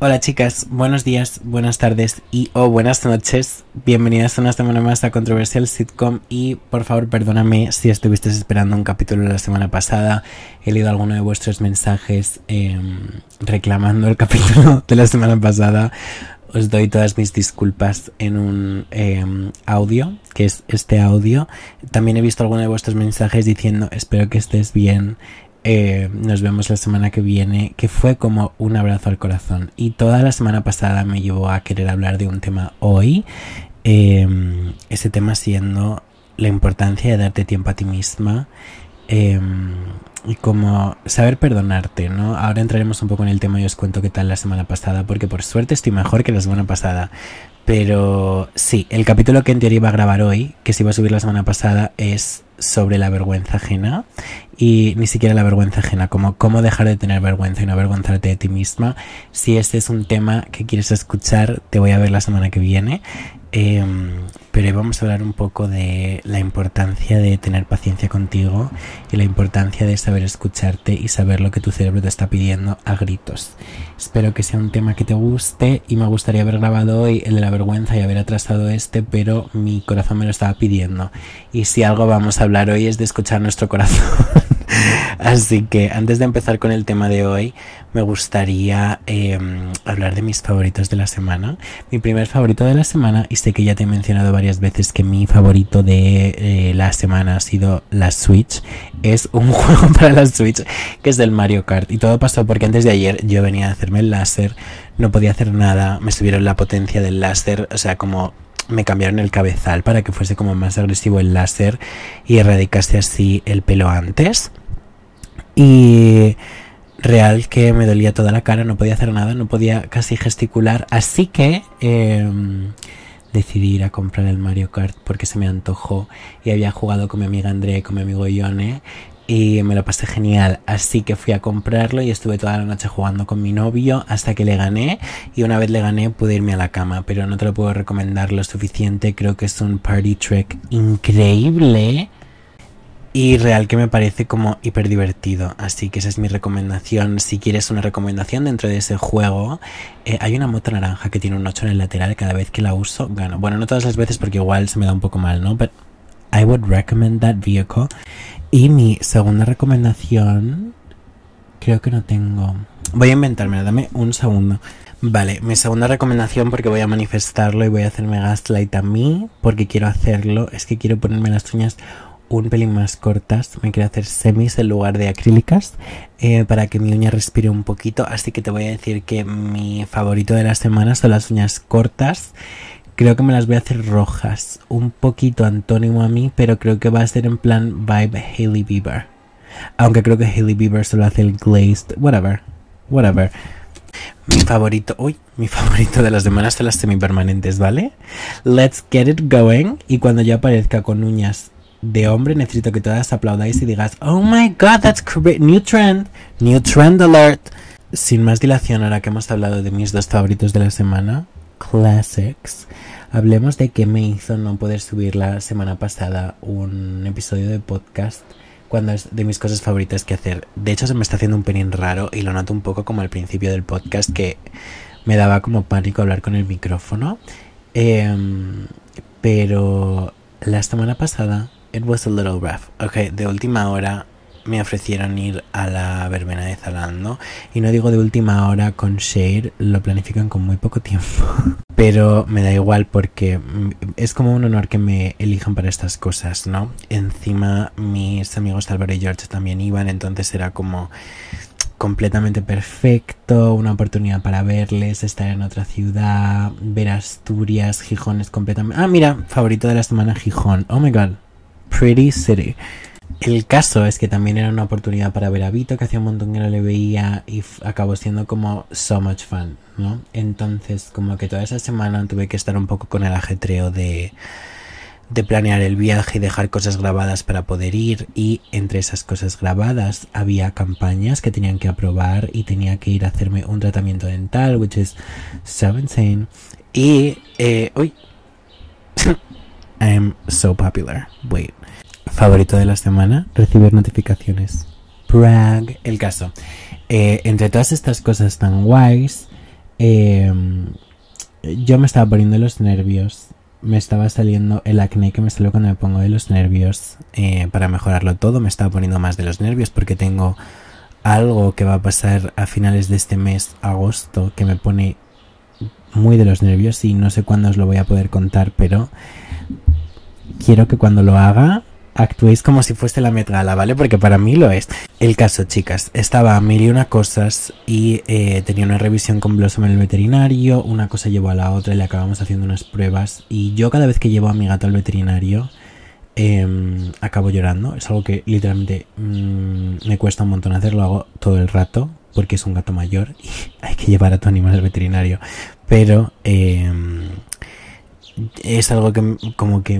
Hola chicas, buenos días, buenas tardes y o buenas noches. Bienvenidas una semana más a Controversial Sitcom y por favor perdóname si estuvisteis esperando un capítulo la semana pasada. He leído alguno de vuestros mensajes reclamando el capítulo de la semana pasada. Os doy todas mis disculpas en un audio, que es este audio. También he visto alguno de vuestros mensajes diciendo espero que estés bien. Nos vemos la semana que viene, que fue como un abrazo al corazón. Y toda la semana pasada me llevó a querer hablar de un tema hoy. Ese tema siendo la importancia de darte tiempo a ti misma. Y como saber perdonarte, ¿no? Ahora entraremos un poco en el tema y os cuento qué tal la semana pasada, porque por suerte estoy mejor que la semana pasada. Pero sí, el capítulo que en teoría iba a grabar hoy, que se iba a subir la semana pasada, es sobre la vergüenza ajena. Y ni siquiera la vergüenza ajena, como cómo dejar de tener vergüenza y no avergonzarte de ti misma. Si este es un tema que quieres escuchar, te voy a ver la semana que viene. Pero hoy vamos a hablar un poco de la importancia de tener paciencia contigo y la importancia de saber escucharte y saber lo que tu cerebro te está pidiendo a gritos. Espero que sea un tema que te guste y me gustaría haber grabado hoy el de la vergüenza y haber atrasado este, pero mi corazón me lo estaba pidiendo. Y si algo vamos a hablar hoy es de escuchar nuestro corazón. Así que antes de empezar con el tema de hoy, me gustaría hablar de mis favoritos de la semana. Mi primer favorito de la semana, y sé que ya te he mencionado varias veces que mi favorito de la semana ha sido la Switch, es un juego para la Switch que es del Mario Kart. Y todo pasó porque antes de ayer yo venía a hacerme el láser, no podía hacer nada, me subieron la potencia del láser, o sea, como me cambiaron el cabezal para que fuese como más agresivo el láser y erradicase así el pelo antes. Y real que me dolía toda la cara, no podía hacer nada, no podía casi gesticular, así que decidí ir a comprar el Mario Kart porque se me antojó y había jugado con mi amiga Andrea y con mi amigo Ione y me lo pasé genial, así que fui a comprarlo y estuve toda la noche jugando con mi novio hasta que le gané, y una vez le gané pude irme a la cama, pero no te lo puedo recomendar lo suficiente. Creo que es un party trick increíble y real que me parece como hiper divertido, así que esa es mi recomendación. Si quieres una recomendación dentro de ese juego, hay una moto naranja que tiene un 8 en el lateral, cada vez que la uso gano. Bueno, no todas las veces porque igual se me da un poco mal, ¿no? But I would recommend that vehicle. Y mi segunda recomendación, creo que no tengo. Voy a inventármela, dame un segundo. Vale, mi segunda recomendación, porque voy a manifestarlo y voy a hacerme gaslight a mí, porque quiero hacerlo, es que quiero ponerme las uñas un pelín más cortas. Me quiero hacer semis en lugar de acrílicas, para que mi uña respire un poquito. Así que te voy a decir que mi favorito de la semana son las uñas cortas. Creo que me las voy a hacer rojas, un poquito antónimo a mí, pero creo que va a ser en plan vibe Hailey Bieber. Aunque creo que Hailey Bieber solo hace el glazed, whatever. Mi favorito de la semana son las semipermanentes, ¿vale? Let's get it going. Y cuando yo aparezca con uñas de hombre, necesito que todas aplaudáis y digas oh my god, that's great, new trend alert. Sin más dilación, ahora que hemos hablado de mis dos favoritos de la semana, classics, hablemos de qué me hizo no poder subir la semana pasada un episodio de podcast cuando es de mis cosas favoritas que hacer. De hecho se me está haciendo un pelín raro y lo noto un poco como al principio del podcast, que me daba como pánico hablar con el micrófono, pero la semana pasada it was a little rough. Ok, de última hora me ofrecieron ir a la verbena de Zalando. Y no digo de última hora con shade, lo planifican con muy poco tiempo. Pero me da igual porque es como un honor que me elijan para estas cosas, ¿no? Encima mis amigos Álvaro y George también iban, entonces era como completamente perfecto, una oportunidad para verles, estar en otra ciudad, ver Asturias, Gijón es completamente... Ah, mira, favorito de la semana, Gijón. Oh my god, pretty city. El caso es que también era una oportunidad para ver a Vito, que hacía un montón que no le veía, y acabó siendo como so much fun, ¿no? Entonces como que toda esa semana tuve que estar un poco con el ajetreo de planear el viaje y dejar cosas grabadas para poder ir, y entre esas cosas grabadas había campañas que tenían que aprobar y tenía que ir a hacerme un tratamiento dental, which is so insane. Y I'm so popular. Wait. Favorito de la semana, recibir notificaciones. Brag. El caso. Entre todas estas cosas tan guays, yo me estaba poniendo los nervios. Me estaba saliendo el acné que me salió cuando me pongo de los nervios. Para mejorarlo todo me estaba poniendo más de los nervios porque tengo algo que va a pasar a finales de este mes, agosto, que me pone muy de los nervios y no sé cuándo os lo voy a poder contar, pero quiero que cuando lo haga actuéis como si fuese la Met Gala, ¿vale? Porque para mí lo es. El caso, chicas, estaba a mil y una cosas y tenía una revisión con Blossom en el veterinario, una cosa llevó a la otra y le acabamos haciendo unas pruebas y yo cada vez que llevo a mi gato al veterinario acabo llorando. Es algo que literalmente me cuesta un montón hacerlo, lo hago todo el rato porque es un gato mayor y hay que llevar a tu animal al veterinario, pero es algo que como que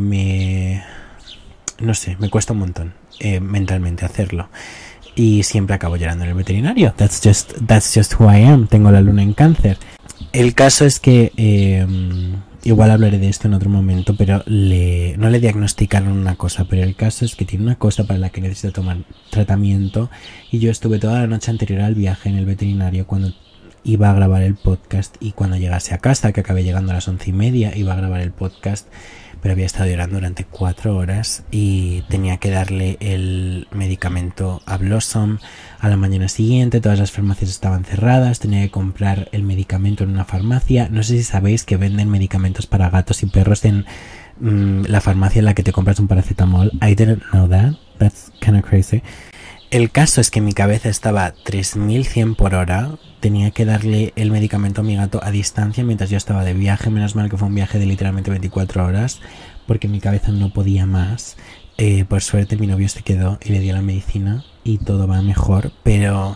no sé, me cuesta un montón mentalmente hacerlo. Y siempre acabo llorando en el veterinario. That's just who I am. Tengo la luna en Cáncer. El caso es que igual hablaré de esto en otro momento, pero no le diagnosticaron una cosa, pero el caso es que tiene una cosa para la que necesita tomar tratamiento. Y yo estuve toda la noche anterior al viaje en el veterinario cuando iba a grabar el podcast, y cuando llegase a casa, que acabé llegando a las 11:30, iba a grabar el podcast, pero había estado llorando durante 4 horas y tenía que darle el medicamento a Blossom a la mañana siguiente. Todas las farmacias estaban cerradas, tenía que comprar el medicamento en una farmacia. No sé si sabéis que venden medicamentos para gatos y perros en la farmacia en la que te compras un paracetamol. I didn't know that. That's kind of crazy. El caso es que mi cabeza estaba a 3100 por hora. Tenía que darle el medicamento a mi gato a distancia mientras yo estaba de viaje. Menos mal que fue un viaje de literalmente 24 horas porque mi cabeza no podía más. Por suerte mi novio se quedó y le dio la medicina y todo va mejor. Pero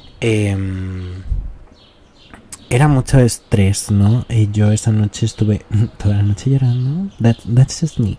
era mucho estrés, ¿no? Yo esa noche estuve toda la noche llorando. That's just me.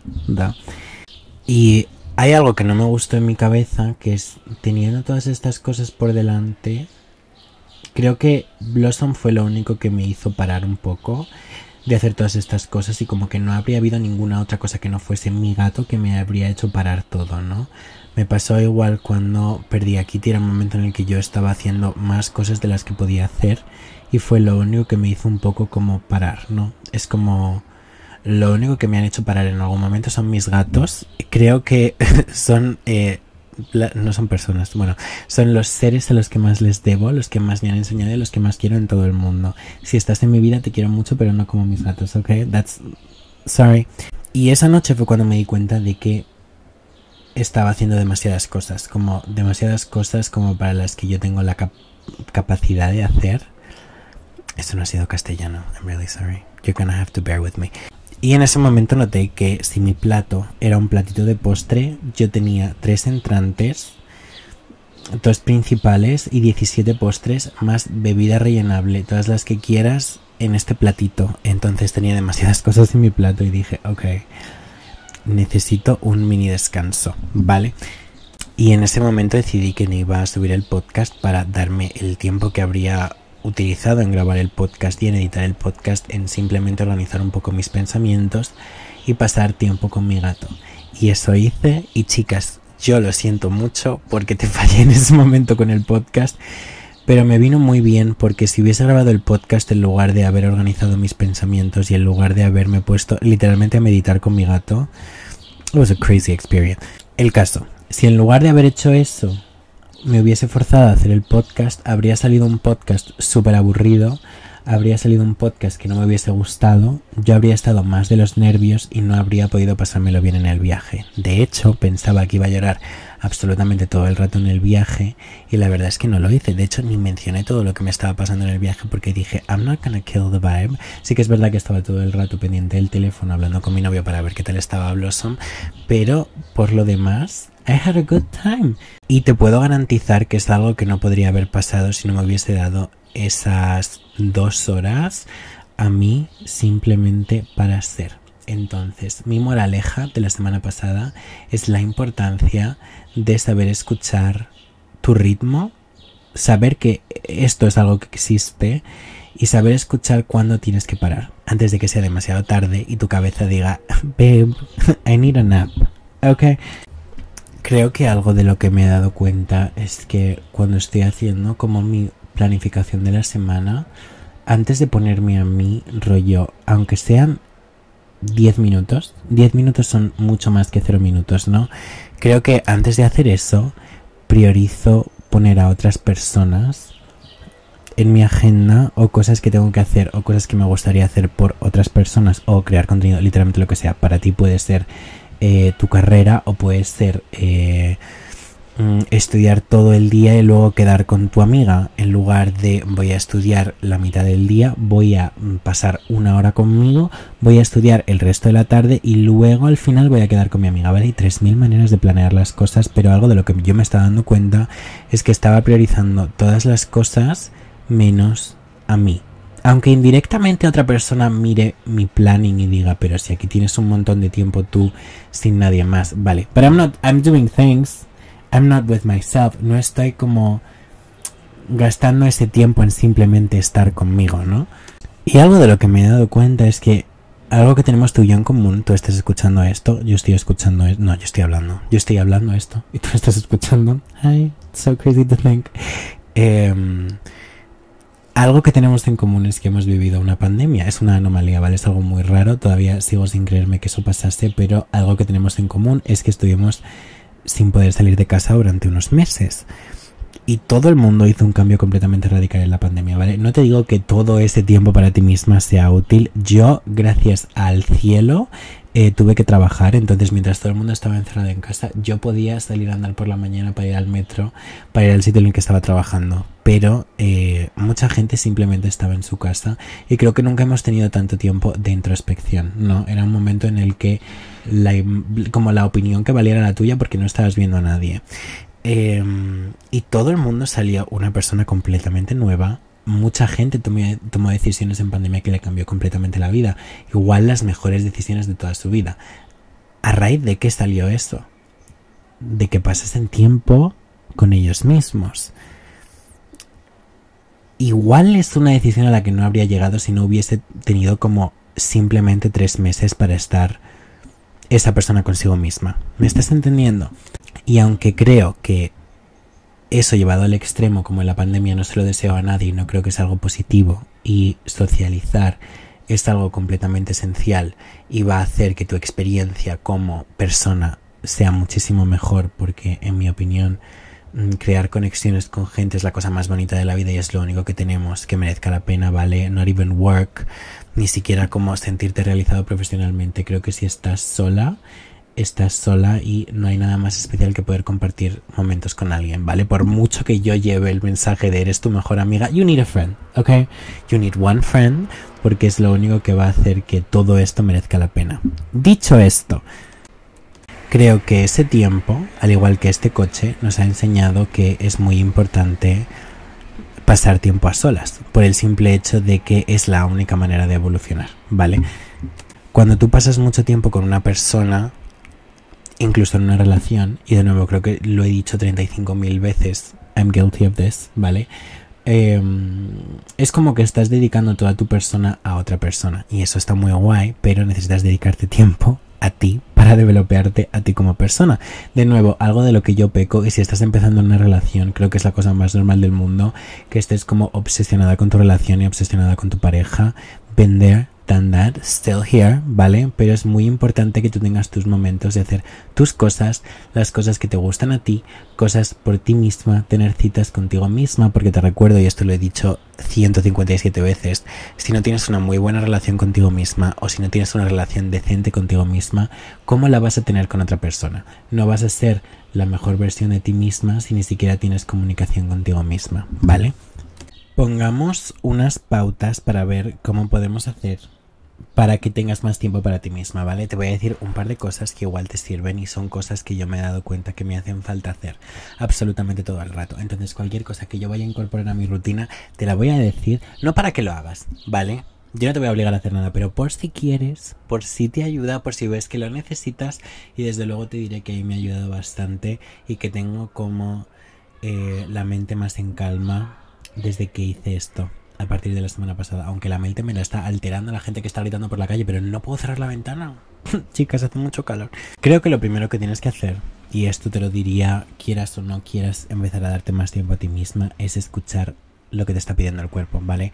Y hay algo que no me gustó en mi cabeza, que es, teniendo todas estas cosas por delante, creo que Blossom fue lo único que me hizo parar un poco de hacer todas estas cosas, y como que no habría habido ninguna otra cosa que no fuese mi gato que me habría hecho parar todo, ¿no? Me pasó igual cuando perdí a Kitty. Era un momento en el que yo estaba haciendo más cosas de las que podía hacer y fue lo único que me hizo un poco como parar, ¿no? Es como... Lo único que me han hecho parar en algún momento son mis gatos. Creo que son... no son personas, bueno, son los seres a los que más les debo, los que más me han enseñado y los que más quiero en todo el mundo. Si estás en mi vida te quiero mucho, pero no como mis gatos, ¿ok? Sorry. Y esa noche fue cuando me di cuenta de que estaba haciendo demasiadas cosas como para las que yo tengo la capacidad de hacer. Esto no ha sido castellano, I'm really sorry. You're gonna have to bear with me. Y en ese momento noté que si mi plato era un platito de postre, yo tenía 3 entrantes, 2 principales y 17 postres, más bebida rellenable, todas las que quieras en este platito. Entonces tenía demasiadas cosas en mi plato y dije, ok, necesito un mini descanso, ¿vale? Y en ese momento decidí que no iba a subir el podcast para darme el tiempo que habría utilizado en grabar el podcast y en editar el podcast en simplemente organizar un poco mis pensamientos y pasar tiempo con mi gato. Y eso hice, y chicas, yo lo siento mucho porque te fallé en ese momento con el podcast, pero me vino muy bien porque si hubiese grabado el podcast en lugar de haber organizado mis pensamientos y en lugar de haberme puesto literalmente a meditar con mi gato, it was a crazy experience. El caso, si en lugar de haber hecho eso me hubiese forzado a hacer el podcast, habría salido un podcast súper aburrido, habría salido un podcast que no me hubiese gustado, yo habría estado más de los nervios y no habría podido pasármelo bien en el viaje. De hecho, pensaba que iba a llorar absolutamente todo el rato en el viaje y la verdad es que no lo hice. De hecho, ni mencioné todo lo que me estaba pasando en el viaje porque dije, I'm not gonna kill the vibe. Sí que es verdad que estaba todo el rato pendiente del teléfono hablando con mi novio para ver qué tal estaba Blossom, pero por lo demás, I had a good time. Y te puedo garantizar que es algo que no podría haber pasado si no me hubiese dado esas 2 horas a mí simplemente para ser. Entonces, mi moraleja de la semana pasada es la importancia de saber escuchar tu ritmo, saber que esto es algo que existe y saber escuchar cuándo tienes que parar antes de que sea demasiado tarde y tu cabeza diga, babe, I need a nap, okay. Creo que algo de lo que me he dado cuenta es que cuando estoy haciendo como mi planificación de la semana, antes de ponerme a mí, rollo, aunque sean 10 minutos, 10 minutos son mucho más que 0 minutos, ¿no? Creo que antes de hacer eso, priorizo poner a otras personas en mi agenda, o cosas que tengo que hacer, o cosas que me gustaría hacer por otras personas, o crear contenido, literalmente lo que sea. Para ti puede ser tu carrera, o puede ser estudiar todo el día y luego quedar con tu amiga, en lugar de voy a estudiar la mitad del día, voy a pasar 1 hora conmigo, voy a estudiar el resto de la tarde y luego al final voy a quedar con mi amiga, ¿vale? Hay 3000 maneras de planear las cosas, pero algo de lo que yo me estaba dando cuenta es que estaba priorizando todas las cosas menos a mí. Aunque indirectamente otra persona mire mi planning y diga, pero si aquí tienes un montón de tiempo tú sin nadie más, vale. But I'm doing things, I'm not with myself. No estoy como gastando ese tiempo en simplemente estar conmigo, ¿no? Y algo de lo que me he dado cuenta es que algo que tenemos tú y yo en común, tú estás escuchando esto, yo estoy escuchando esto, no, yo estoy hablando esto y tú estás escuchando. Hi, so crazy to think. Algo que tenemos en común es que hemos vivido una pandemia. Es una anomalía, ¿vale? Es algo muy raro. Todavía sigo sin creerme que eso pasase, pero algo que tenemos en común es que estuvimos sin poder salir de casa durante unos meses. Y todo el mundo hizo un cambio completamente radical en la pandemia, ¿vale? No te digo que todo ese tiempo para ti misma sea útil. Yo, gracias al cielo, tuve que trabajar. Entonces, mientras todo el mundo estaba encerrado en casa, yo podía salir a andar por la mañana para ir al metro, para ir al sitio en el que estaba trabajando. Pero mucha gente simplemente estaba en su casa. Y creo que nunca hemos tenido tanto tiempo de introspección, ¿no? Era un momento en el que como la opinión que valiera la tuya, porque no estabas viendo a nadie. Y todo el mundo salió una persona completamente nueva. Mucha gente tomó decisiones en pandemia que le cambió completamente la vida. Igual las mejores decisiones de toda su vida. ¿A raíz de qué salió eso? De que pasasen tiempo con ellos mismos. Igual es una decisión a la que no habría llegado si no hubiese tenido como simplemente 3 meses para estar esa persona consigo misma. ¿Me estás entendiendo? Y aunque creo que eso llevado al extremo, como en la pandemia, no se lo deseo a nadie, no creo que es algo positivo, y socializar es algo completamente esencial y va a hacer que tu experiencia como persona sea muchísimo mejor, porque en mi opinión crear conexiones con gente es la cosa más bonita de la vida y es lo único que tenemos que merezca la pena, ¿vale? Not even work, ni siquiera como sentirte realizado profesionalmente. Creo que si estás sola y no hay nada más especial que poder compartir momentos con alguien, ¿vale? Por mucho que yo lleve el mensaje de eres tu mejor amiga, you need a friend, ¿ok? You need one friend, porque es lo único que va a hacer que todo esto merezca la pena. Dicho esto, creo que ese tiempo, al igual que este coche, nos ha enseñado que es muy importante pasar tiempo a solas, por el simple hecho de que es la única manera de evolucionar, ¿vale? Cuando tú pasas mucho tiempo con una persona, incluso en una relación, y de nuevo creo que lo he dicho 35.000 veces, I'm guilty of this, ¿vale? Es como que estás dedicando toda tu persona a otra persona, y eso está muy guay, pero necesitas dedicarte tiempo a ti para developarte a ti como persona. De nuevo, algo de lo que yo peco, y si estás empezando una relación, creo que es la cosa más normal del mundo, que estés como obsesionada con tu relación y obsesionada con tu pareja. Vender than that, still here, ¿vale? Pero es muy importante que tú tengas tus momentos de hacer tus cosas, las cosas que te gustan a ti, cosas por ti misma, tener citas contigo misma, porque te recuerdo, y esto lo he dicho 157 veces, si no tienes una muy buena relación contigo misma, o si no tienes una relación decente contigo misma, ¿cómo la vas a tener con otra persona? No vas a ser la mejor versión de ti misma si ni siquiera tienes comunicación contigo misma, ¿vale? Pongamos unas pautas para ver cómo podemos hacer para que tengas más tiempo para ti misma, ¿vale? Te voy a decir un par de cosas que igual te sirven y son cosas que yo me he dado cuenta que me hacen falta hacer absolutamente todo el rato. Entonces, cualquier cosa que yo vaya a incorporar a mi rutina, te la voy a decir, no para que lo hagas, ¿vale? Yo no te voy a obligar a hacer nada, pero por si quieres, por si te ayuda, por si ves que lo necesitas, y desde luego te diré que a mí me ha ayudado bastante y que tengo como la mente más en calma desde que hice esto. A partir de la semana pasada, aunque la mente me la está alterando la gente que está gritando por la calle, pero no puedo cerrar la ventana. Chicas, hace mucho calor. Creo que lo primero que tienes que hacer, y esto te lo diría quieras o no quieras empezar a darte más tiempo a ti misma, es escuchar lo que te está pidiendo el cuerpo, ¿vale?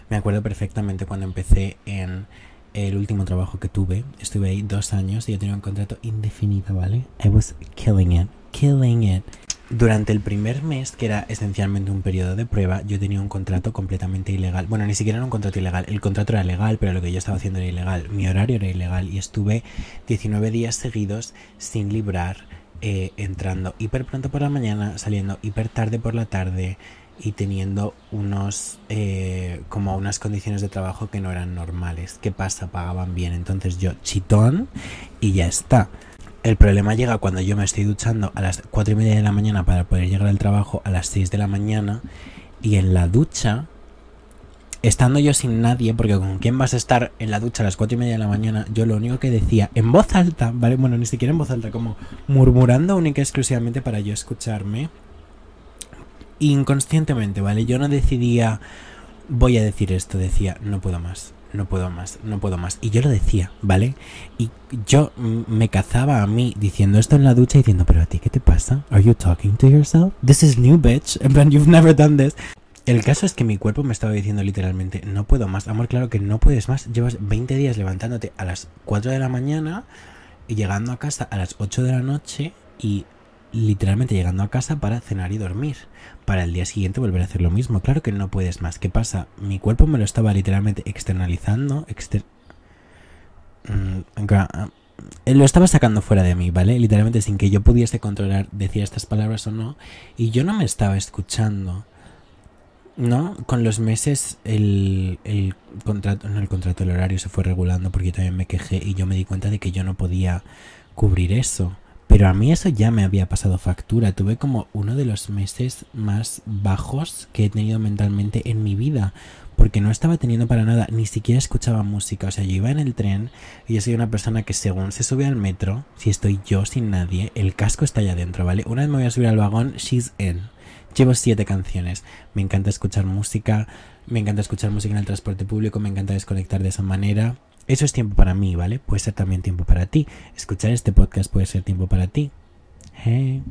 Me acuerdo perfectamente cuando empecé en el último trabajo que tuve. Estuve ahí 2 años y yo tenía un contrato indefinido, ¿vale? I was killing it, killing it. Durante el primer mes, que era esencialmente un periodo de prueba, yo tenía un contrato completamente ilegal. Bueno, ni siquiera era un contrato ilegal. El contrato era legal, pero lo que yo estaba haciendo era ilegal. Mi horario era ilegal y estuve 19 días seguidos sin librar, entrando hiper pronto por la mañana, saliendo hiper tarde por la tarde y teniendo como unas condiciones de trabajo que no eran normales. ¿Qué pasa? Pagaban bien. Entonces yo chitón y ya está. El problema llega cuando yo me estoy duchando a las 4:30 de la mañana para poder llegar al trabajo a las 6 de la mañana y en la ducha, estando yo sin nadie, porque ¿con quién vas a estar en la ducha a las 4:30 de la mañana? Yo lo único que decía en voz alta, ¿vale? Bueno, ni siquiera en voz alta, como murmurando única y exclusivamente para yo escucharme inconscientemente, ¿vale? Yo no decidía, voy a decir esto, decía, no puedo más. No puedo más, no puedo más. Y yo lo decía, ¿vale? Y yo me cazaba a mí diciendo esto en la ducha, diciendo, pero a ti, ¿qué te pasa? ¿Are you talking to yourself? This is new, bitch. En plan, you've never done this. El caso es que mi cuerpo me estaba diciendo literalmente, no puedo más. Amor, claro que no puedes más. Llevas 20 días levantándote a las 4 de la mañana y llegando a casa a las 8 de la noche y literalmente llegando a casa para cenar y dormir, para el día siguiente volver a hacer lo mismo. Claro que no puedes más. ¿Qué pasa? Mi cuerpo me lo estaba literalmente externalizando, lo estaba sacando fuera de mí, ¿vale? Literalmente sin que yo pudiese controlar decir estas palabras o no, y yo no me estaba escuchando, ¿no? Con los meses el contrato, no el contrato, el horario se fue regulando porque yo también me quejé y yo me di cuenta de que yo no podía cubrir eso. Pero a mí eso ya me había pasado factura. Tuve como uno de los meses más bajos que he tenido mentalmente en mi vida. Porque no estaba teniendo para nada, ni siquiera escuchaba música. O sea, yo iba en el tren y yo soy una persona que según se sube al metro, si estoy yo sin nadie, el casco está allá adentro, ¿vale? Una vez me voy a subir al vagón, she's in. Llevo 7 canciones. Me encanta escuchar música. Me encanta escuchar música en el transporte público. Me encanta desconectar de esa manera. Eso es tiempo para mí, ¿vale? Puede ser también tiempo para ti. Escuchar este podcast puede ser tiempo para ti. Hey.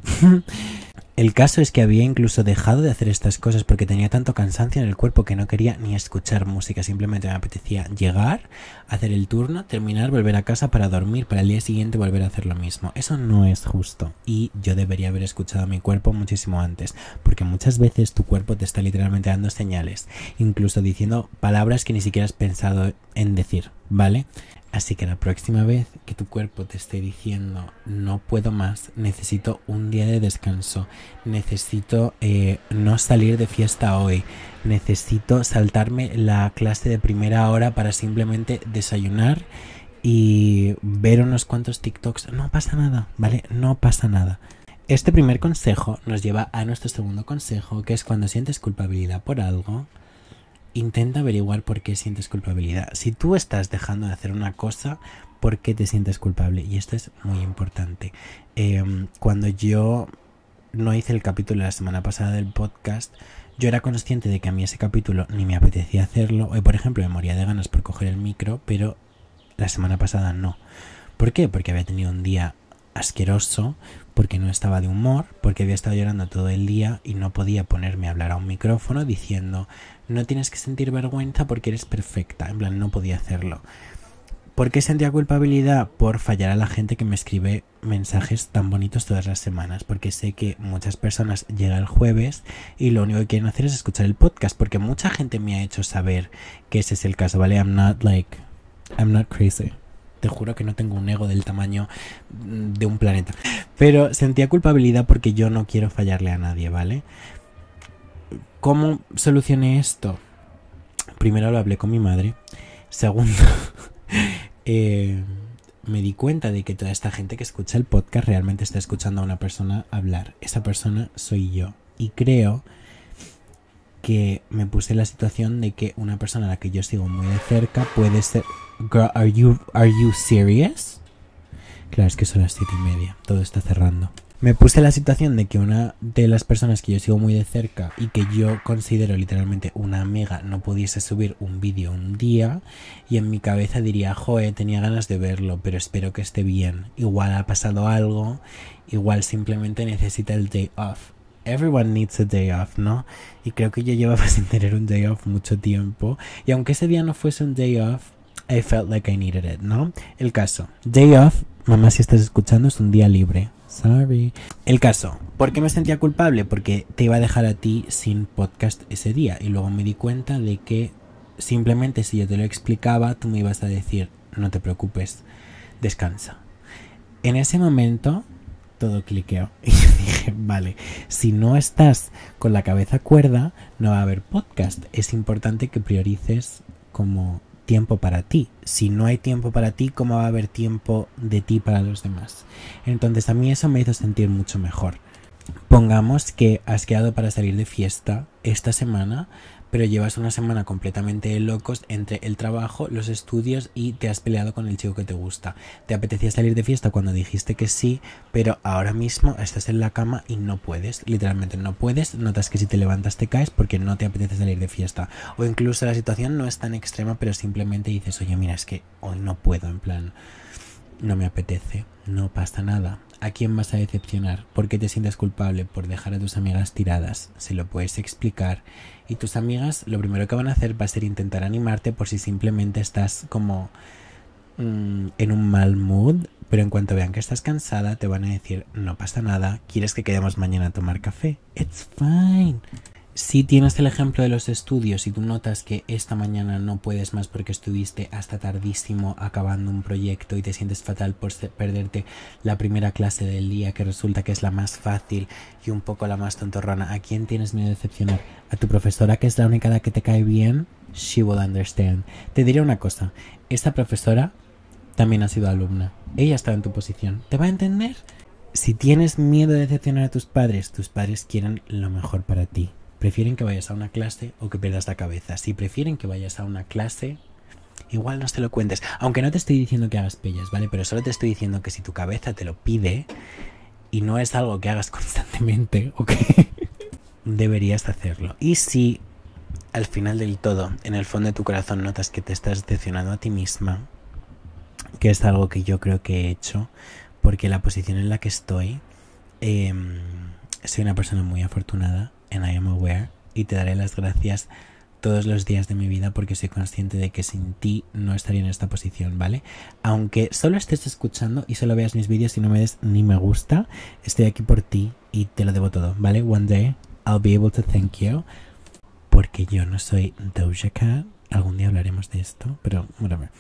El caso es que había incluso dejado de hacer estas cosas porque tenía tanto cansancio en el cuerpo que no quería ni escuchar música. Simplemente me apetecía llegar, hacer el turno, terminar, volver a casa para dormir, para el día siguiente volver a hacer lo mismo. Eso no es justo y yo debería haber escuchado a mi cuerpo muchísimo antes, porque muchas veces tu cuerpo te está literalmente dando señales, incluso diciendo palabras que ni siquiera has pensado en decir, ¿vale? Así que la próxima vez que tu cuerpo te esté diciendo no puedo más, necesito un día de descanso, necesito no salir de fiesta hoy, necesito saltarme la clase de primera hora para simplemente desayunar y ver unos cuantos TikToks, no pasa nada, ¿vale? No pasa nada. Este primer consejo nos lleva a nuestro segundo consejo, que es cuando sientes culpabilidad por algo, intenta averiguar por qué sientes culpabilidad. Si tú estás dejando de hacer una cosa, ¿por qué te sientes culpable? Y esto es muy importante. Cuando yo no hice el capítulo la semana pasada del podcast, yo era consciente de que a mí ese capítulo ni me apetecía hacerlo. Hoy, por ejemplo, me moría de ganas por coger el micro, pero la semana pasada no. ¿Por qué? Porque había tenido un día asqueroso, porque no estaba de humor, porque había estado llorando todo el día y no podía ponerme a hablar a un micrófono diciendo no tienes que sentir vergüenza porque eres perfecta. En plan, no podía hacerlo. ¿Por qué sentía culpabilidad? Por fallar a la gente que me escribe mensajes tan bonitos todas las semanas, porque sé que muchas personas llegan el jueves y lo único que quieren hacer es escuchar el podcast, porque mucha gente me ha hecho saber que ese es el caso, ¿vale? I'm not crazy. Te juro que no tengo un ego del tamaño de un planeta. Pero sentía culpabilidad porque yo no quiero fallarle a nadie, ¿vale? ¿Cómo solucioné esto? Primero lo hablé con mi madre. Segundo, me di cuenta de que toda esta gente que escucha el podcast realmente está escuchando a una persona hablar. Esa persona soy yo. Y creo que me puse en la situación de que una persona a la que yo sigo muy de cerca puede ser... Girl, are you serious? Claro, es que son las 7:30. Todo está cerrando. Me puse en la situación de que una de las personas que yo sigo muy de cerca y que yo considero literalmente una amiga no pudiese subir un vídeo un día, y en mi cabeza diría, joe, tenía ganas de verlo, pero espero que esté bien. Igual ha pasado algo, igual simplemente necesita el day off. everyone needs a day off, ¿no? Y creo que yo llevaba sin tener un day off mucho tiempo. Y aunque ese día no fuese un day off, I felt like I needed it, ¿no? El caso, day off, mamá, si estás escuchando, es un día libre. Sorry. El caso, ¿por qué me sentía culpable? Porque te iba a dejar a ti sin podcast ese día. Y luego me di cuenta de que simplemente si yo te lo explicaba, tú me ibas a decir, no te preocupes, descansa. En ese momento todo cliqueó y yo dije, vale, si no estás con la cabeza cuerda, no va a haber podcast. Es importante que priorices como tiempo para ti. Si no hay tiempo para ti, ¿cómo va a haber tiempo de ti para los demás? Entonces a mí eso me hizo sentir mucho mejor. Pongamos que has quedado para salir de fiesta esta semana, pero llevas una semana completamente de locos entre el trabajo, los estudios y te has peleado con el chico que te gusta. Te apetecía salir de fiesta cuando dijiste que sí, pero ahora mismo estás en la cama y no puedes, literalmente no puedes. Notas que si te levantas te caes porque no te apetece salir de fiesta. O incluso la situación no es tan extrema, pero simplemente dices, oye, mira, es que hoy no puedo, en plan, no me apetece, no pasa nada. ¿A quién vas a decepcionar? ¿Por qué te sientes culpable por dejar a tus amigas tiradas? Se lo puedes explicar. Y tus amigas lo primero que van a hacer va a ser intentar animarte por si simplemente estás como en un mal mood. Pero en cuanto vean que estás cansada te van a decir, no pasa nada, ¿quieres que quedemos mañana a tomar café? It's fine. Si tienes el ejemplo de los estudios y tú notas que esta mañana no puedes más porque estuviste hasta tardísimo acabando un proyecto y te sientes fatal por perderte la primera clase del día, que resulta que es la más fácil y un poco la más tontorrona, ¿a quién tienes miedo de decepcionar? ¿A tu profesora, que es la única que te cae bien? She will understand. Te diré una cosa, esta profesora también ha sido alumna, ella está en tu posición, ¿te va a entender? Si tienes miedo de decepcionar a tus padres quieren lo mejor para ti. Prefieren que vayas a una clase o que pierdas la cabeza. Si prefieren que vayas a una clase, igual no te lo cuentes. Aunque no te estoy diciendo que hagas pellas, ¿vale? Pero solo te estoy diciendo que si tu cabeza te lo pide y no es algo que hagas constantemente, ¿ok? Deberías hacerlo. Y si al final del todo, en el fondo de tu corazón, notas que te estás decepcionando a ti misma, que es algo que yo creo que he hecho, porque la posición en la que estoy, soy una persona muy afortunada, and I am aware, y te daré las gracias todos los días de mi vida porque soy consciente de que sin ti no estaría en esta posición, ¿vale? Aunque solo estés escuchando y solo veas mis vídeos y no me des ni me gusta, estoy aquí por ti y te lo debo todo, ¿vale? One day I'll be able to thank you, porque yo no soy Doja Cat. Algún día hablaremos de esto, pero whatever.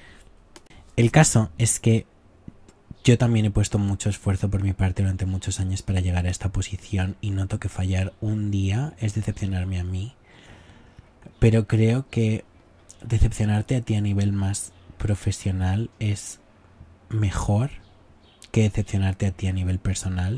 El caso es que yo también he puesto mucho esfuerzo por mi parte durante muchos años para llegar a esta posición y noto que fallar un día es decepcionarme a mí. Pero creo que decepcionarte a ti a nivel más profesional es mejor que decepcionarte a ti a nivel personal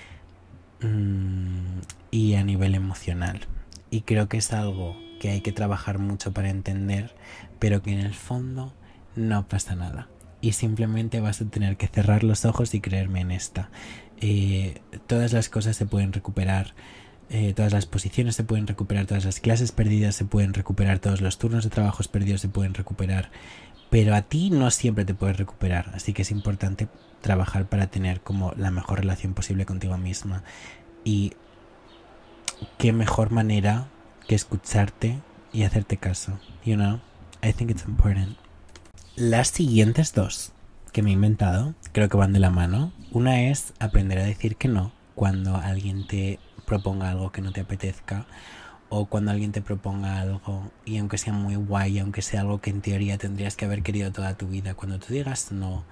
y a nivel emocional. Y creo que es algo que hay que trabajar mucho para entender, pero que en el fondo no pasa nada. Y simplemente vas a tener que cerrar los ojos y creerme en esta. Todas las cosas se pueden recuperar, todas las posiciones se pueden recuperar, todas las clases perdidas se pueden recuperar, todos los turnos de trabajos perdidos se pueden recuperar, pero a ti no siempre te puedes recuperar. Así que es importante trabajar para tener como la mejor relación posible contigo misma. Y qué mejor manera que escucharte y hacerte caso. You know, I think it's important. Las siguientes dos que me he inventado creo que van de la mano. Una es aprender a decir que no cuando alguien te proponga algo que no te apetezca, o cuando alguien te proponga algo y aunque sea muy guay, aunque sea algo que en teoría tendrías que haber querido toda tu vida, cuando tú digas no,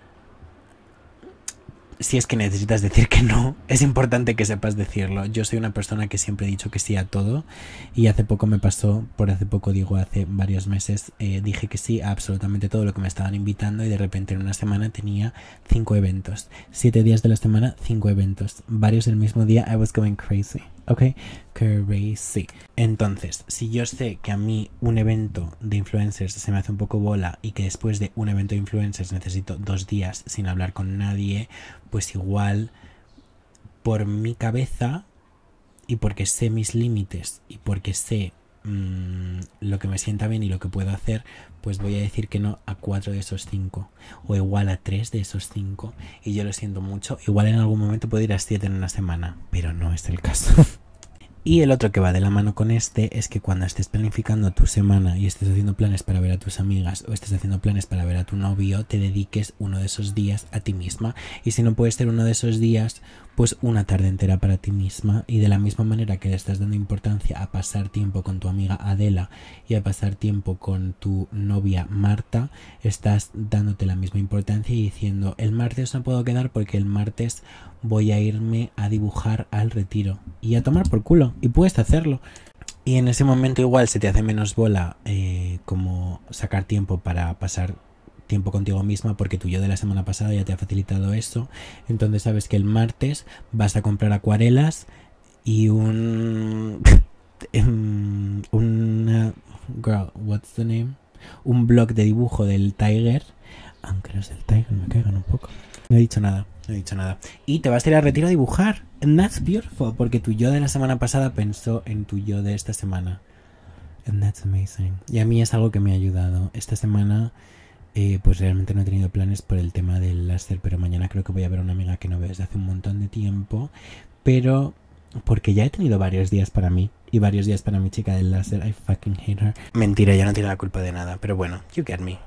si es que necesitas decir que no, es importante que sepas decirlo. Yo soy una persona que siempre he dicho que sí a todo y hace poco me pasó, por hace poco digo hace varios meses, dije que sí a absolutamente todo lo que me estaban invitando y de repente en una semana tenía 5 eventos, 7 días de la semana, 5 eventos, varios el mismo día. I was going crazy. Ok, crazy. Entonces, si yo sé que a mí un evento de influencers se me hace un poco bola y que después de un evento de influencers necesito 2 días sin hablar con nadie, pues igual por mi cabeza y porque sé mis límites y porque sé lo que me sienta bien y lo que puedo hacer, pues voy a decir que no a 4 de esos 5 o igual a 3 de esos 5, y yo lo siento mucho. Igual en algún momento puedo ir a 7 en una semana, pero no es el caso. Y el otro que va de la mano con este es que cuando estés planificando tu semana y estés haciendo planes para ver a tus amigas o estés haciendo planes para ver a tu novio, te dediques uno de esos días a ti misma. Y si no puede ser uno de esos días, pues una tarde entera para ti misma. Y de la misma manera que le estás dando importancia a pasar tiempo con tu amiga Adela y a pasar tiempo con tu novia Marta, estás dándote la misma importancia y diciendo: el martes no puedo quedar porque el martes voy a irme a dibujar al Retiro y a tomar por culo. Y puedes hacerlo. Y en ese momento igual se te hace menos bola como sacar tiempo para pasar tiempo contigo misma, porque tu yo de la semana pasada ya te ha facilitado eso. Entonces sabes que el martes vas a comprar acuarelas y un blog de dibujo del Tiger, aunque los del Tiger me caigan un poco. No he dicho nada. Y te vas a ir al Retiro a dibujar. And that's beautiful, porque tu yo de la semana pasada pensó en tu yo de esta semana. And that's amazing. Y a mí es algo que me ha ayudado. Esta semana pues realmente no he tenido planes por el tema del láser, pero mañana creo que voy a ver a una amiga que no veo desde hace un montón de tiempo, pero porque ya he tenido varios días para mí y varios días para mi chica del láser. I fucking hate her. Mentira, ella no tiene la culpa de nada, pero bueno, you get me.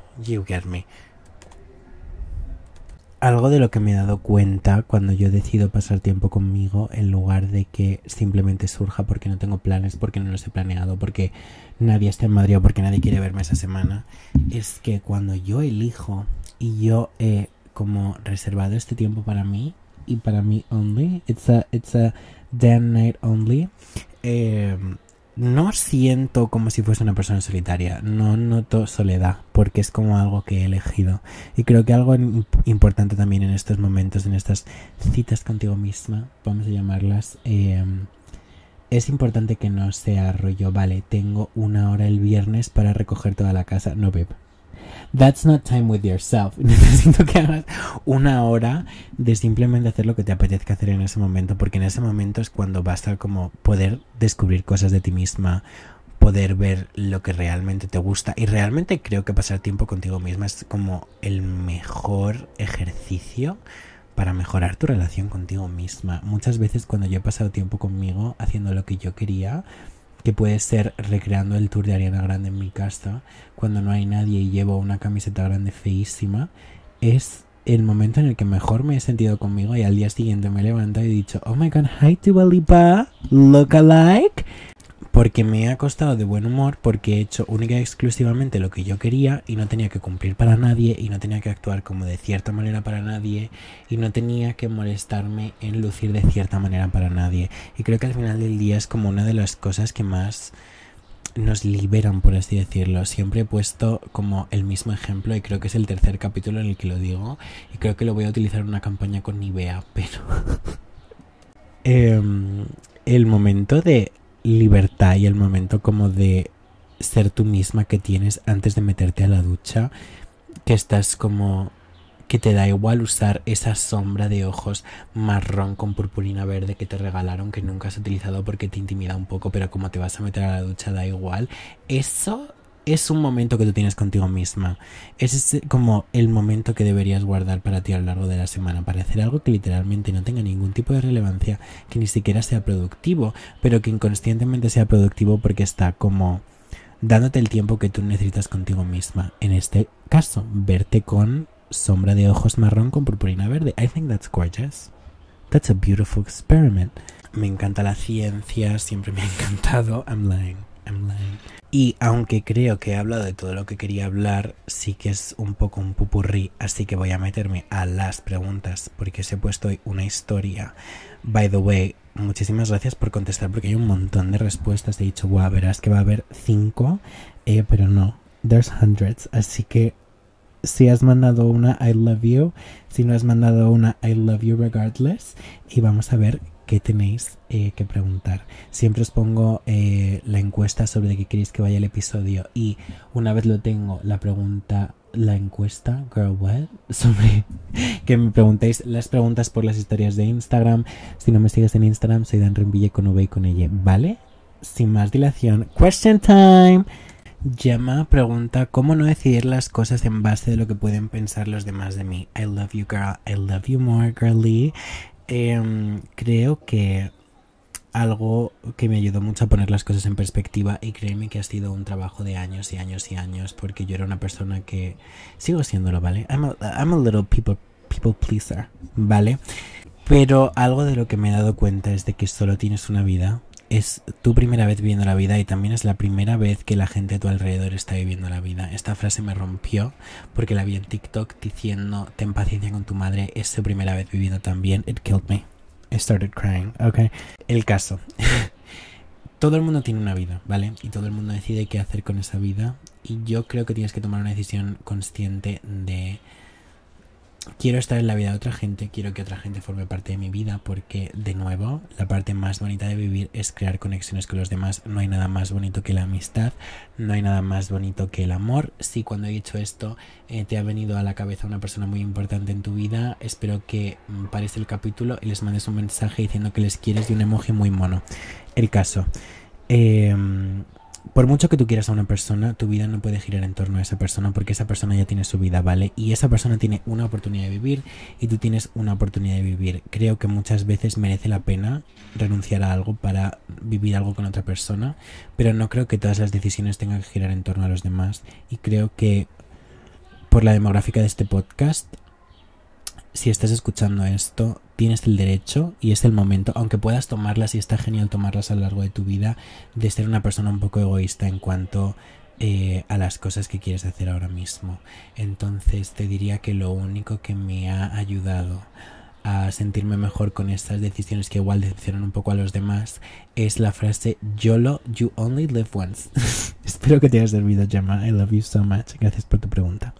Algo de lo que me he dado cuenta cuando yo decido pasar tiempo conmigo, en lugar de que simplemente surja porque no tengo planes, porque no los he planeado, porque nadie está en Madrid o porque nadie quiere verme esa semana, es que cuando yo elijo y yo he como reservado este tiempo para mí y para mí only, it's a damn night only, no siento como si fuese una persona solitaria, no noto soledad, porque es como algo que he elegido. Y creo que algo importante también en estos momentos, en estas citas contigo misma, vamos a llamarlas, es importante que no sea rollo, vale, tengo 1 hora el viernes para recoger toda la casa. No, babe. That's not time with yourself. Necesito que hagas 1 hora de simplemente hacer lo que te apetezca hacer en ese momento, porque en ese momento es cuando vas a como poder descubrir cosas de ti misma, poder ver lo que realmente te gusta. Y realmente creo que pasar tiempo contigo misma es como el mejor ejercicio para mejorar tu relación contigo misma. Muchas veces cuando yo he pasado tiempo conmigo haciendo lo que yo quería, que puede ser recreando el tour de Ariana Grande en mi casa, cuando no hay nadie y llevo una camiseta grande feísima, es el momento en el que mejor me he sentido conmigo, y al día siguiente me he levantado y he dicho: oh my god, hi Dua Lipa, look alike. Porque me ha costado de buen humor, porque he hecho única y exclusivamente lo que yo quería y no tenía que cumplir para nadie y no tenía que actuar como de cierta manera para nadie y no tenía que molestarme en lucir de cierta manera para nadie. Y creo que al final del día es como una de las cosas que más nos liberan, por así decirlo. Siempre he puesto como el mismo ejemplo y creo que es el 3er capítulo en el que lo digo y creo que lo voy a utilizar en una campaña con Nivea, pero el momento de libertad y el momento como de ser tú misma que tienes antes de meterte a la ducha, que estás como que te da igual usar esa sombra de ojos marrón con purpurina verde que te regalaron, que nunca has utilizado porque te intimida un poco, pero como te vas a meter a la ducha da igual. Eso es un momento que tú tienes contigo misma. Ese es como el momento que deberías guardar para ti a lo largo de la semana, para hacer algo que literalmente no tenga ningún tipo de relevancia, que ni siquiera sea productivo, pero que inconscientemente sea productivo porque está como dándote el tiempo que tú necesitas contigo misma. En este caso, verte con sombra de ojos marrón con purpurina verde. I think that's gorgeous. That's a beautiful experiment. Me encanta la ciencia, siempre me ha encantado. I'm lying. Y aunque creo que he hablado de todo lo que quería hablar, sí que es un poco un pupurrí, así que voy a meterme a las preguntas, porque os he puesto hoy una historia. By the way, muchísimas gracias por contestar, porque hay un montón de respuestas. He dicho, guau, verás que va a haber 5, pero no, there's hundreds, así que si has mandado una, I love you. Si no has mandado una, I love you regardless. Y vamos a ver qué tenéis que preguntar. Siempre os pongo la encuesta sobre de qué queréis que vaya el episodio. Y una vez lo tengo, la encuesta, girl, what? Sobre que me preguntéis las preguntas por las historias de Instagram. Si no me sigues en Instagram, soy Dan Renville con V y con ella, ¿vale? sin más dilación, question time. Gemma pregunta cómo no decidir las cosas en base de lo que pueden pensar los demás de mí. I love you, girl. I love you more, girly. Creo que algo que me ayudó mucho a poner las cosas en perspectiva, y créeme que ha sido un trabajo de años y años y años, porque yo era una persona que sigo siéndolo, ¿vale? I'm a little people pleaser, ¿vale? Pero algo de lo que me he dado cuenta es de que solo tienes una vida. Es tu primera vez viviendo la vida y también es la primera vez que la gente a tu alrededor está viviendo la vida. Esta frase me rompió porque la vi en TikTok diciendo ten paciencia con tu madre, es su primera vez viviendo también. It killed me. I started crying. Okay. El caso. Todo el mundo tiene una vida, ¿vale? Y todo el mundo decide qué hacer con esa vida. Y yo creo que tienes que tomar una decisión consciente de quiero estar en la vida de otra gente, quiero que otra gente forme parte de mi vida, porque, de nuevo, la parte más bonita de vivir es crear conexiones con los demás. No hay nada más bonito que la amistad, no hay nada más bonito que el amor. Si cuando he dicho esto te ha venido a la cabeza una persona muy importante en tu vida, espero que pares el capítulo y les mandes un mensaje diciendo que les quieres y un emoji muy mono. El caso... por mucho que tú quieras a una persona, tu vida no puede girar en torno a esa persona, porque esa persona ya tiene su vida, ¿vale? Y esa persona tiene una oportunidad de vivir y tú tienes una oportunidad de vivir. Creo que muchas veces merece la pena renunciar a algo para vivir algo con otra persona, pero no creo que todas las decisiones tengan que girar en torno a los demás. Y creo que por la demográfica de este podcast, si estás escuchando esto, tienes el derecho y es el momento, aunque puedas tomarlas y está genial tomarlas a lo largo de tu vida, de ser una persona un poco egoísta en cuanto a las cosas que quieres hacer ahora mismo. Entonces te diría que lo único que me ha ayudado a sentirme mejor con estas decisiones que igual decepcionan un poco a los demás es la frase YOLO, you only live once. Espero que te haya servido, Gemma. I love you so much. Gracias por tu pregunta.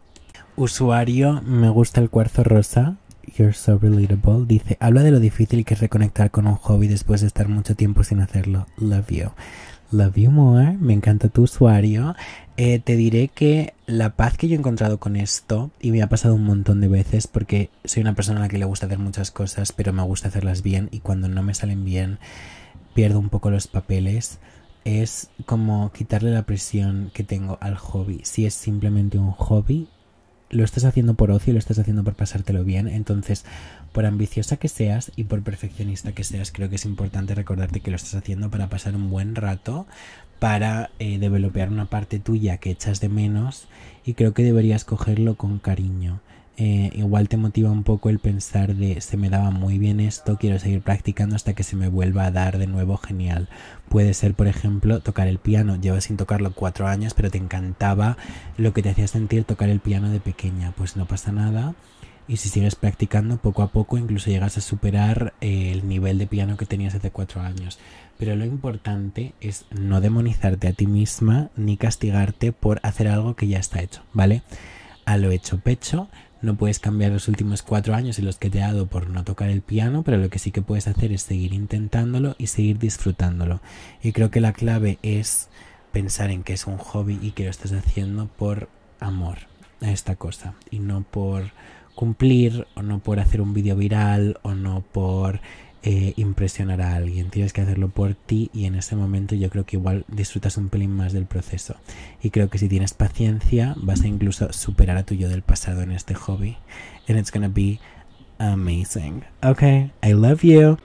Usuario, me gusta el cuarzo rosa. You're so relatable. Dice, habla de lo difícil que es reconectar con un hobby después de estar mucho tiempo sin hacerlo. Love you. Love you more. Me encanta tu usuario. Te diré que la paz que yo he encontrado con esto, y me ha pasado un montón de veces porque soy una persona a la que le gusta hacer muchas cosas, pero me gusta hacerlas bien, y cuando no me salen bien pierdo un poco los papeles. Es como quitarle la presión que tengo al hobby. Si es simplemente un hobby, lo estás haciendo por ocio, lo estás haciendo por pasártelo bien. Entonces, por ambiciosa que seas y por perfeccionista que seas, creo que es importante recordarte que lo estás haciendo para pasar un buen rato, para desbloquear una parte tuya que echas de menos, y creo que deberías cogerlo con cariño. Igual te motiva un poco el pensar de se me daba muy bien esto, quiero seguir practicando hasta que se me vuelva a dar de nuevo genial. Puede ser, por ejemplo, tocar el piano. Llevas sin tocarlo 4 años, pero te encantaba lo que te hacía sentir tocar el piano de pequeña. Pues no pasa nada, y si sigues practicando, poco a poco incluso llegas a superar el nivel de piano que tenías hace 4 años. Pero lo importante es no demonizarte a ti misma ni castigarte por hacer algo que ya está hecho, ¿vale? A lo hecho pecho. No puedes cambiar los últimos 4 años en los que te ha dado por no tocar el piano, pero lo que sí que puedes hacer es seguir intentándolo y seguir disfrutándolo. Y creo que la clave es pensar en que es un hobby y que lo estás haciendo por amor a esta cosa, y no por cumplir, o no por hacer un vídeo viral, o no por impresionar a alguien. Tienes que hacerlo por ti, y en ese momento yo creo que igual disfrutas un pelín más del proceso, y creo que si tienes paciencia vas a incluso superar a tu yo del pasado en este hobby, and it's gonna be amazing. Okay, I love you,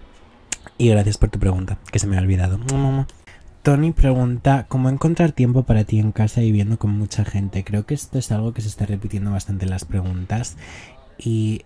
y gracias por tu pregunta, que se me ha olvidado. Tony pregunta, ¿cómo encontrar tiempo para ti en casa viviendo con mucha gente? Creo que esto es algo que se está repitiendo bastante en las preguntas, y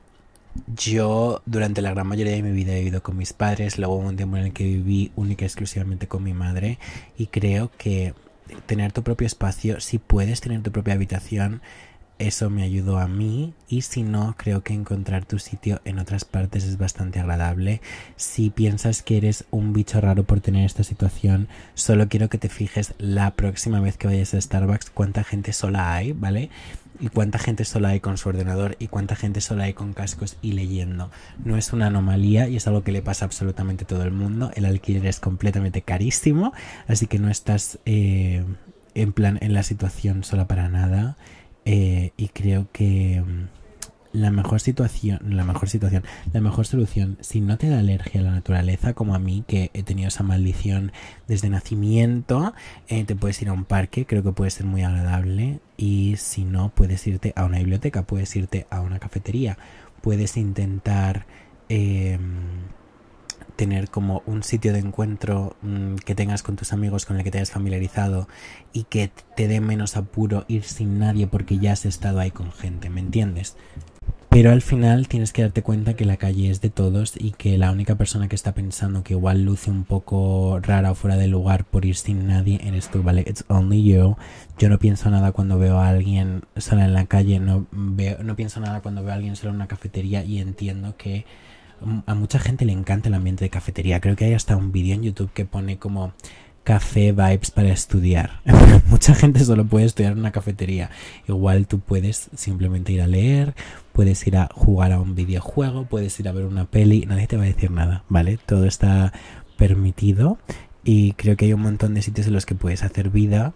yo durante la gran mayoría de mi vida he vivido con mis padres. Luego hubo un tiempo en el que viví única y exclusivamente con mi madre, y creo que tener tu propio espacio, si puedes tener tu propia habitación, eso me ayudó a mí, y si no, creo que encontrar tu sitio en otras partes es bastante agradable. Si piensas que eres un bicho raro por tener esta situación, solo quiero que te fijes la próxima vez que vayas a Starbucks cuánta gente sola hay, ¿vale? Y cuánta gente sola hay con su ordenador, y cuánta gente sola hay con cascos y leyendo. No es una anomalía, y es algo que le pasa a absolutamente todo el mundo. El alquiler es completamente carísimo, así que no estás en la situación sola para nada. Y creo que la mejor solución, si no te da alergia a la naturaleza, como a mí, que he tenido esa maldición desde nacimiento, te puedes ir a un parque, creo que puede ser muy agradable. Y si no, puedes irte a una biblioteca, puedes irte a una cafetería, puedes intentar tener como un sitio de encuentro que tengas con tus amigos, con el que te hayas familiarizado y que te dé menos apuro ir sin nadie porque ya has estado ahí con gente, ¿me entiendes? Pero al final tienes que darte cuenta que la calle es de todos y que la única persona que está pensando que igual luce un poco rara o fuera de lugar por ir sin nadie eres tú, ¿vale? It's only you. Yo no pienso nada cuando veo a alguien sola en la calle, no pienso nada cuando veo a alguien sola en una cafetería, y entiendo que a mucha gente le encanta el ambiente de cafetería. Creo que hay hasta un vídeo en YouTube que pone como café vibes para estudiar. Mucha gente solo puede estudiar en una cafetería. Igual tú puedes simplemente ir a leer, puedes ir a jugar a un videojuego, puedes ir a ver una peli. Nadie te va a decir nada, ¿vale? Todo está permitido y creo que hay un montón de sitios en los que puedes hacer vida.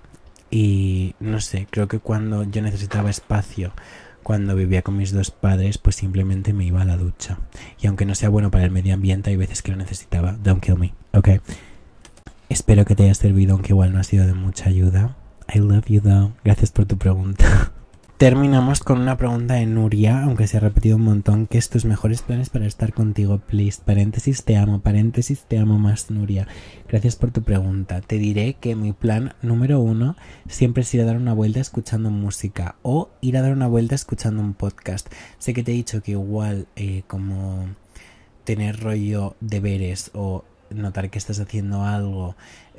Y no sé, creo que cuando yo necesitaba espacio, cuando vivía con mis dos padres, pues simplemente me iba a la ducha. Y aunque no sea bueno para el medio ambiente, hay veces que lo necesitaba. Don't kill me, ¿ok? Espero que te haya servido, aunque igual no ha sido de mucha ayuda. I love you though. Gracias por tu pregunta. Terminamos con una pregunta de Nuria, aunque se ha repetido un montón. ¿Qué es tus mejores planes para estar contigo, please? Paréntesis, te amo más, Nuria. Gracias por tu pregunta. Te diré que mi plan número 1 siempre es ir a dar una vuelta escuchando música o ir a dar una vuelta escuchando un podcast. Sé que te he dicho que igual como tener rollo deberes o notar que estás haciendo algo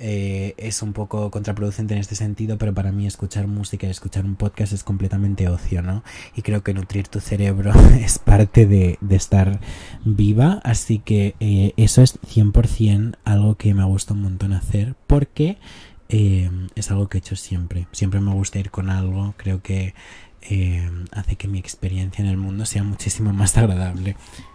es un poco contraproducente en este sentido, pero para mí escuchar música y escuchar un podcast es completamente ocio, ¿no? Y creo que nutrir tu cerebro es parte de estar viva, así que eso es 100% algo que me gusta un montón hacer, porque es algo que he hecho siempre me gusta ir con algo. Creo que hace que mi experiencia en el mundo sea muchísimo más agradable.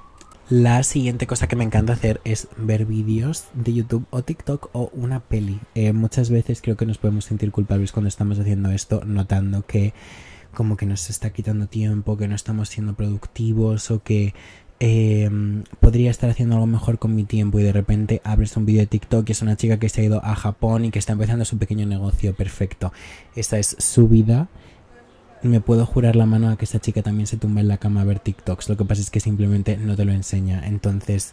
La siguiente cosa que me encanta hacer es ver vídeos de YouTube o TikTok o una peli. Muchas veces creo que nos podemos sentir culpables cuando estamos haciendo esto, notando que como que nos está quitando tiempo, que no estamos siendo productivos o que podría estar haciendo algo mejor con mi tiempo, y de repente abres un vídeo de TikTok y es una chica que se ha ido a Japón y que está empezando su pequeño negocio. Perfecto. Esa es su vida. Me puedo jurar la mano a que esa chica también se tumba en la cama a ver TikToks. Lo que pasa es que simplemente no te lo enseña. Entonces,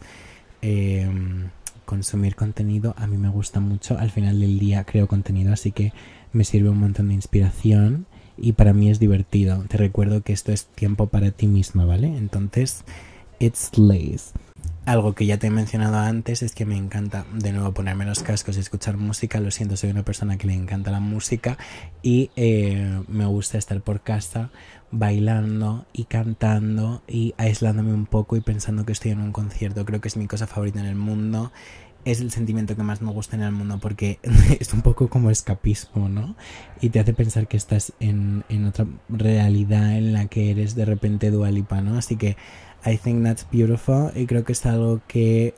consumir contenido a mí me gusta mucho. Al final del día creo contenido, así que me sirve un montón de inspiración y para mí es divertido. Te recuerdo que esto es tiempo para ti misma, ¿vale? Entonces, it's lazy. Algo que ya te he mencionado antes es que me encanta de nuevo ponerme los cascos y escuchar música. Lo siento, soy una persona que le encanta la música y me gusta estar por casa bailando y cantando y aislándome un poco y pensando que estoy en un concierto. Creo que es mi cosa favorita en el mundo. Es el sentimiento que más me gusta en el mundo porque es un poco como escapismo, ¿no? Y te hace pensar que estás en otra realidad en la que eres de repente Dua Lipa, ¿no? Así que I think that's beautiful y creo que es algo que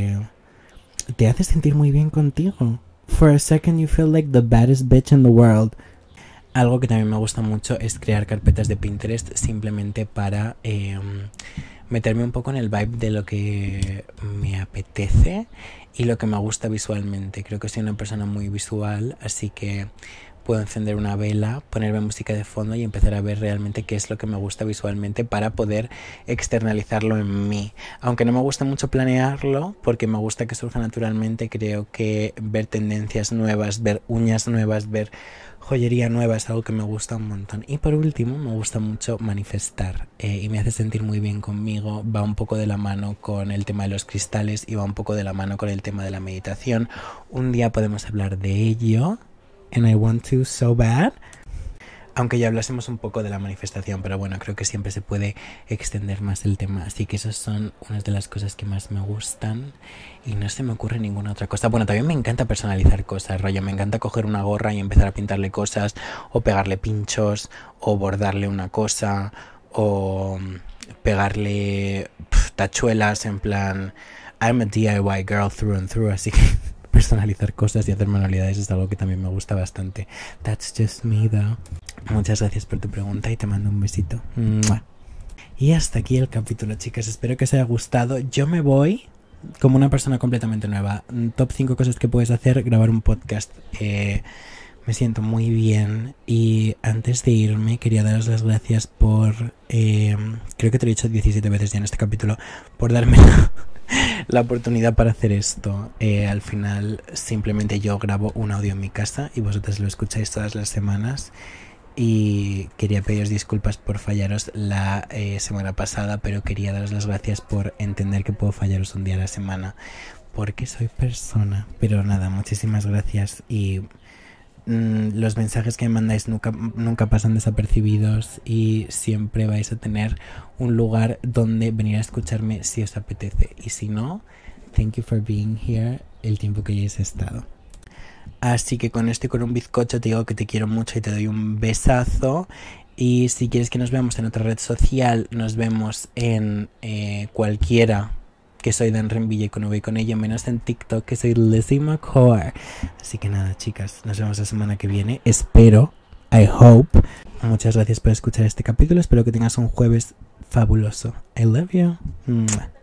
te hace sentir muy bien contigo. For a second you feel like the baddest bitch in the world. Algo que también me gusta mucho es crear carpetas de Pinterest simplemente para meterme un poco en el vibe de lo que me apetece y lo que me gusta visualmente. Creo que soy una persona muy visual, así que puedo encender una vela, ponerme música de fondo y empezar a ver realmente qué es lo que me gusta visualmente para poder externalizarlo en mí. Aunque no me gusta mucho planearlo, porque me gusta que surja naturalmente, creo que ver tendencias nuevas, ver uñas nuevas, ver joyería nueva es algo que me gusta un montón. Y por último, me gusta mucho manifestar y me hace sentir muy bien conmigo. Va un poco de la mano con el tema de los cristales y va un poco de la mano con el tema de la meditación. Un día podemos hablar de ello. And I want to so bad. Aunque ya hablásemos un poco de la manifestación, pero bueno, creo que siempre se puede extender más el tema. Así que esas son unas de las cosas que más me gustan y no se me ocurre ninguna otra cosa. Bueno, también me encanta personalizar cosas, rollo. Me encanta coger una gorra y empezar a pintarle cosas o pegarle pinchos o bordarle una cosa o pegarle tachuelas en plan I'm a DIY girl through and through, así que personalizar cosas y hacer manualidades es algo que también me gusta bastante. That's just me though. Muchas gracias por tu pregunta y te mando un besito. ¡Mua! Y hasta aquí el capítulo, chicas. Espero que os haya gustado. Yo me voy como una persona completamente nueva. Top 5 cosas que puedes hacer: grabar un podcast. Me siento muy bien. Y antes de irme quería daros las gracias por... creo que te lo he dicho 17 veces ya en este capítulo. Por darme la oportunidad para hacer esto. Al final simplemente yo grabo un audio en mi casa y vosotros lo escucháis todas las semanas. Y quería pediros disculpas por fallaros la semana pasada, pero quería daros las gracias por entender que puedo fallaros un día a la semana, porque soy persona. Pero nada, muchísimas gracias. Y los mensajes que me mandáis nunca pasan desapercibidos, y siempre vais a tener un lugar donde venir a escucharme si os apetece. Y si no, thank you for being here el tiempo que hayáis estado. Así que con esto y con un bizcocho te digo que te quiero mucho y te doy un besazo. Y si quieres que nos veamos en otra red social, nos vemos en cualquiera, que soy Dan Renvilla y con V y con ella, menos en TikTok, que soy Lizzie McCoy. Así que nada, chicas, nos vemos la semana que viene. Espero, I hope. Muchas gracias por escuchar este capítulo. Espero que tengas un jueves fabuloso. I love you.